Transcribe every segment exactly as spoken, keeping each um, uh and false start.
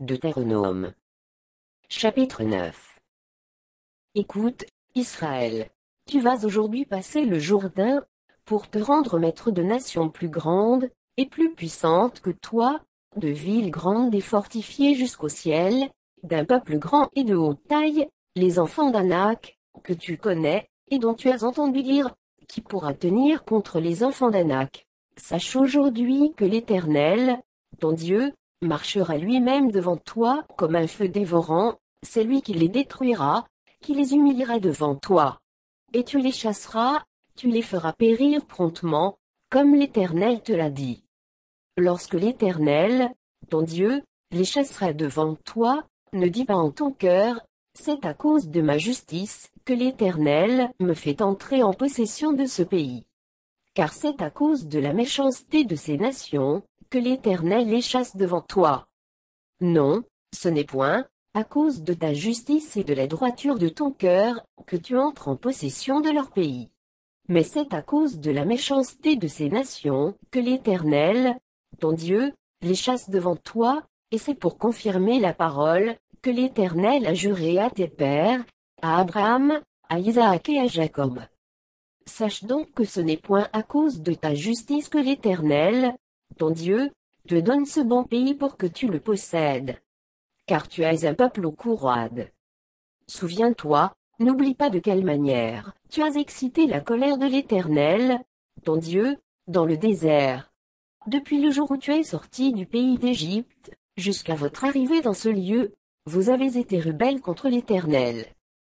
Deutéronome. Chapitre neuf. Écoute, Israël, tu vas aujourd'hui passer le Jourdain, pour te rendre maître de nations plus grandes, et plus puissantes que toi, de villes grandes et fortifiées jusqu'au ciel, d'un peuple grand et de haute taille, les enfants d'Anak, que tu connais, et dont tu as entendu dire, qui pourra tenir contre les enfants d'Anak. Sache aujourd'hui que l'Éternel, ton Dieu, marchera lui-même devant toi comme un feu dévorant, c'est lui qui les détruira, qui les humiliera devant toi. Et tu les chasseras, tu les feras périr promptement, comme l'Éternel te l'a dit. Lorsque l'Éternel, ton Dieu, les chassera devant toi, ne dis pas en ton cœur, c'est à cause de ma justice que l'Éternel me fait entrer en possession de ce pays. Car c'est à cause de la méchanceté de ces nations, que l'Éternel les chasse devant toi. Non, ce n'est point, à cause de ta justice et de la droiture de ton cœur, que tu entres en possession de leur pays. Mais c'est à cause de la méchanceté de ces nations, que l'Éternel, ton Dieu, les chasse devant toi, et c'est pour confirmer la parole, que l'Éternel a juré à tes pères, à Abraham, à Isaac et à Jacob. Sache donc que ce n'est point à cause de ta justice que l'Éternel, ton Dieu, te donne ce bon pays pour que tu le possèdes. Car tu es un peuple au cou roide. Souviens-toi, n'oublie pas de quelle manière tu as excité la colère de l'Éternel, ton Dieu, dans le désert. Depuis le jour où tu es sorti du pays d'Égypte, jusqu'à votre arrivée dans ce lieu, vous avez été rebelles contre l'Éternel.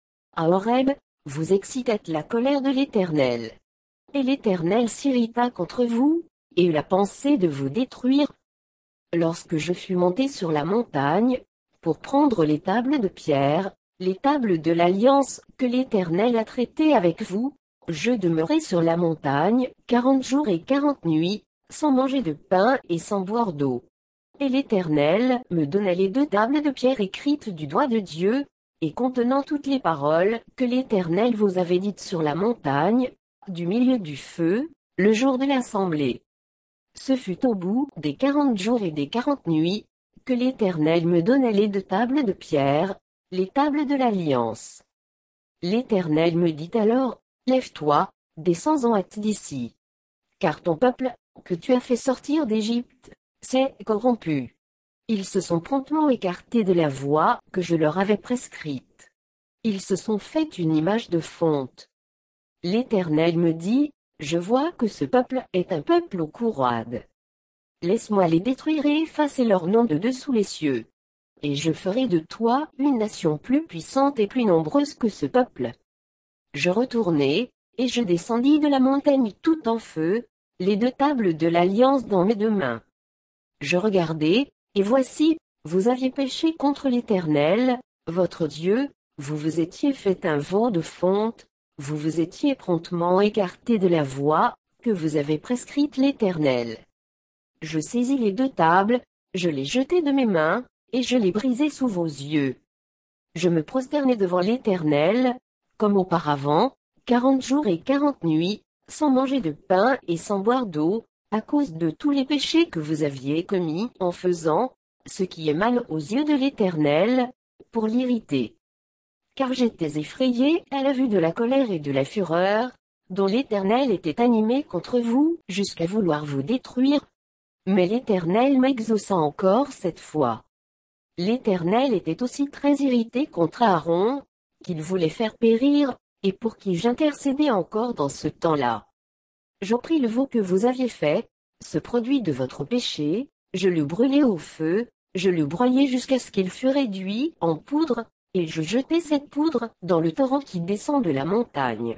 À Horeb, vous excitâtes la colère de l'Éternel. Et l'Éternel s'irrita contre vous, et eut la pensée de vous détruire. Lorsque je fus monté sur la montagne, pour prendre les tables de pierre, les tables de l'alliance que l'Éternel a traitées avec vous, je demeurai sur la montagne, quarante jours et quarante nuits, sans manger de pain et sans boire d'eau. Et l'Éternel me donna les deux tables de pierre écrites du doigt de Dieu, et contenant toutes les paroles que l'Éternel vous avait dites sur la montagne, du milieu du feu, le jour de l'assemblée. Ce fut au bout des quarante jours et des quarante nuits, que l'Éternel me donna les deux tables de pierre, les tables de l'alliance. L'Éternel me dit alors, lève-toi, descends en hâte d'ici. Car ton peuple, que tu as fait sortir d'Égypte, s'est corrompu. Ils se sont promptement écartés de la voie que je leur avais prescrite. Ils se sont fait une image de fonte. L'Éternel me dit, je vois que ce peuple est un peuple au cou roide. Laisse-moi les détruire et effacer leur nom de dessous les cieux. Et je ferai de toi une nation plus puissante et plus nombreuse que ce peuple. Je retournai, et je descendis de la montagne tout en feu, les deux tables de l'alliance dans mes deux mains. Je regardai, et voici, vous aviez péché contre l'Éternel, votre Dieu, vous vous étiez fait un veau de fonte, vous vous étiez promptement écarté de la voie que vous avez prescrite l'Éternel. Je saisis les deux tables, je les jetai de mes mains, et je les brisai sous vos yeux. Je me prosternai devant l'Éternel, comme auparavant, quarante jours et quarante nuits, sans manger de pain et sans boire d'eau, à cause de tous les péchés que vous aviez commis en faisant ce qui est mal aux yeux de l'Éternel, pour l'irriter. Car j'étais effrayé à la vue de la colère et de la fureur, dont l'Éternel était animé contre vous, jusqu'à vouloir vous détruire. Mais l'Éternel m'exauça encore cette fois. L'Éternel était aussi très irrité contre Aaron, qu'il voulait faire périr, et pour qui j'intercédais encore dans ce temps-là. Je pris le veau que vous aviez fait, ce produit de votre péché, je le brûlai au feu, je le broyai jusqu'à ce qu'il fût réduit en poudre, et je jetai cette poudre dans le torrent qui descend de la montagne.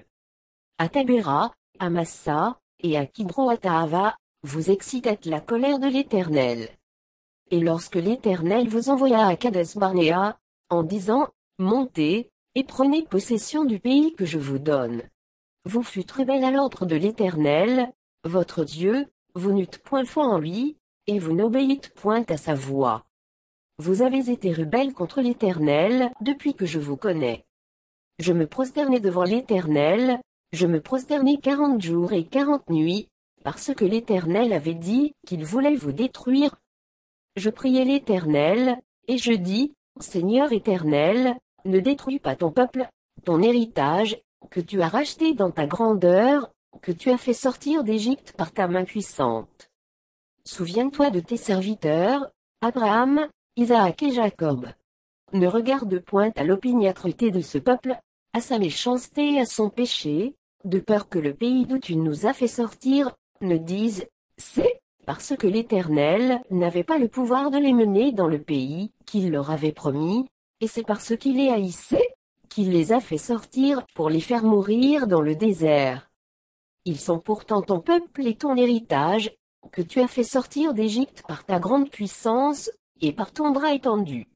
À Tabéra, à Massa, et à Kibroataava, vous excitâtes la colère de l'Éternel. Et lorsque l'Éternel vous envoya à Kades-Barnéa, en disant, montez, et prenez possession du pays que je vous donne. Vous fûtes rebelles à l'ordre de l'Éternel, votre Dieu, vous n'eûtes point foi en lui, et vous n'obéîtes point à sa voix. Vous avez été rebelles contre l'Éternel depuis que je vous connais. Je me prosternai devant l'Éternel, je me prosternai quarante jours et quarante nuits, parce que l'Éternel avait dit qu'il voulait vous détruire. Je priai l'Éternel, Et je dis, Seigneur éternel, ne détruis pas ton peuple, ton héritage, que tu as racheté dans ta grandeur, que tu as fait sortir d'Égypte par ta main puissante. Souviens-toi de tes serviteurs, Abraham, Isaac et Jacob. Ne regarde point à l'opiniâtreté de ce peuple, à sa méchanceté et à son péché, de peur que le pays d'où tu nous as fait sortir, ne dise, c'est parce que l'Éternel n'avait pas le pouvoir de les mener dans le pays qu'il leur avait promis, et c'est parce qu'il les haïssait, qu'il les a fait sortir pour les faire mourir dans le désert. Ils sont pourtant ton peuple et ton héritage, que tu as fait sortir d'Égypte par ta grande puissance, et par ton bras étendu.